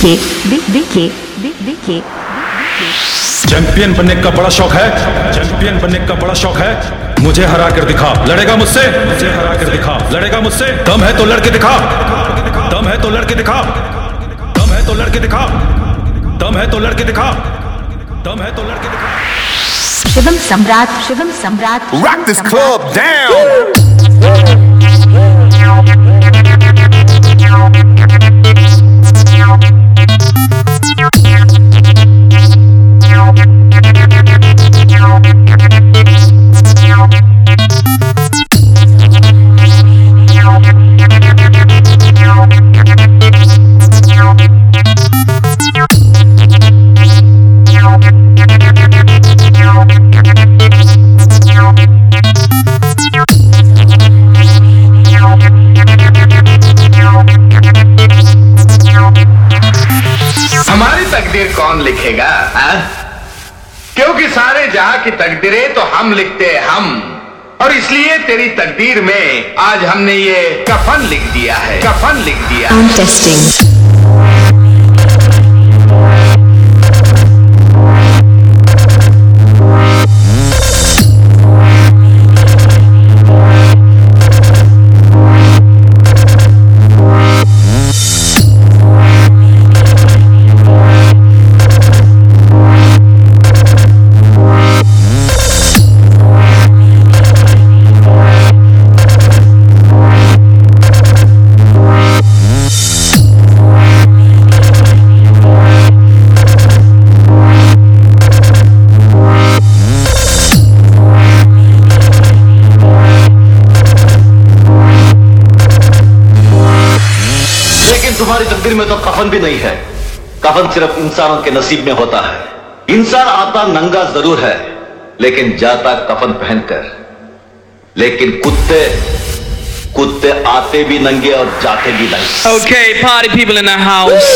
देखिए चैंपियन बनने का बड़ा शौक है, चैंपियन बनने का बड़ा शौक है। मुझे हरा कर दिखा, लड़ेगा मुझसे, मुझे हरा कर दिखा, लड़ेगा मुझसे। दम है तो लड़के दिखा, दम है तो लड़के दिखा, दम है तो लड़के दिखा, दम है तो लड़के दिखा, दम है तो लड़के दिखा। शिवम सम्राट Rock this club down. हमारी तकदीर कौन लिखेगा? क्योंकि सारे जहां की तकदीरें तो हम लिखते हैं हम, और इसलिए तेरी तकदीर में आज हमने ये कफन लिख दिया है, कफन लिख दिया है। टेस्टिंग तुम्हारी तकदीर में तो कफन भी नहीं है। कफन सिर्फ इंसानों के नसीब में होता है। इंसान आता नंगा जरूर है, लेकिन जाता कफन पहनकर। लेकिन कुत्ते आते भी नंगे और जाते भी नंगे। Okay, party people in the house.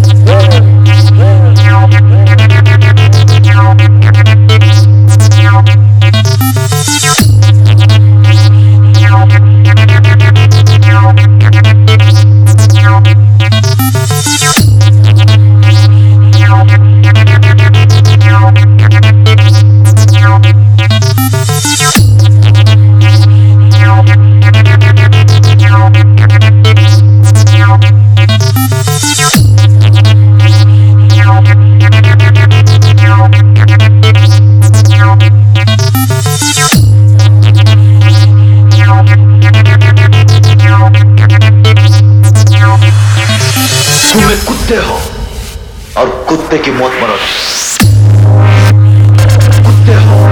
तुम्हें कुत्ते हो और कुत्ते की मौत मरोगे। कुत्ते हो,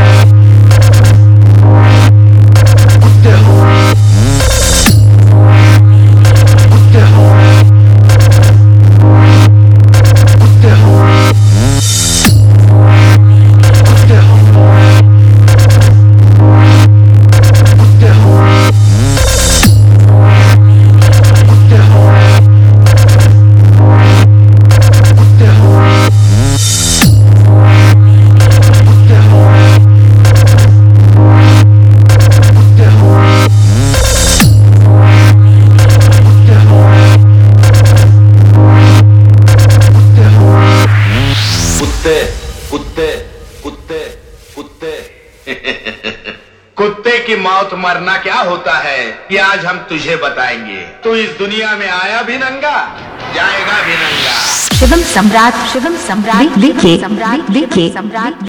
कुत्ते हो, कुत्ते हो, कुत्ते हो, कुत्ते हो, कुत्ते हो, कुत्ते हो। कुत्ते की मौत मरना क्या होता है ये आज हम तुझे बताएंगे। तू इस दुनिया में आया भी नंगा, जाएगा भी नंगा। शिवम सम्राट देखिए